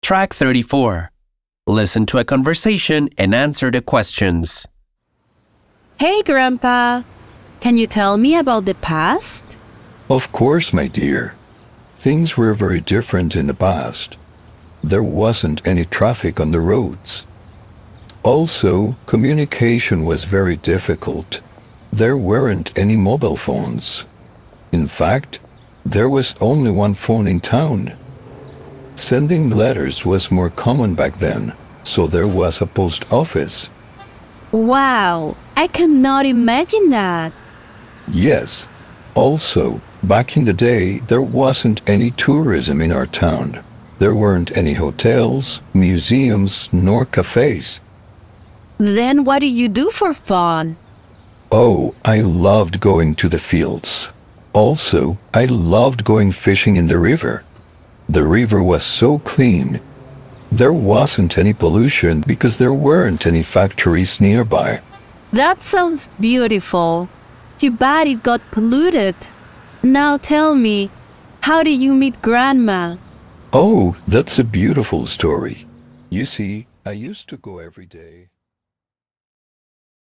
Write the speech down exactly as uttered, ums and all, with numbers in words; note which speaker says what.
Speaker 1: Track thirty-four. Listen to a conversation and answer the questions.
Speaker 2: Hey, Grandpa. Can you tell me about the past?
Speaker 3: Of course, my dear. Things were very different in the past. There wasn't any traffic on the roads. Also, communication was very difficult. There weren't any mobile phones. In fact, there was only one phone in town. Sending letters was more common back then, so there was a post office.
Speaker 2: Wow, I cannot imagine that.
Speaker 3: Yes. Also, back in the day, there wasn't any tourism in our town. There weren't any hotels, museums, nor cafes.
Speaker 2: Then what do you do for fun?
Speaker 3: Oh, I loved going to the fields. Also, I loved going fishing in the river. The river was so clean. There wasn't any pollution because there weren't any factories nearby.
Speaker 2: That sounds beautiful. Too bad it got polluted. Now tell me, how did you meet Grandma?
Speaker 3: Oh, that's a beautiful story. You see, I used to go every day.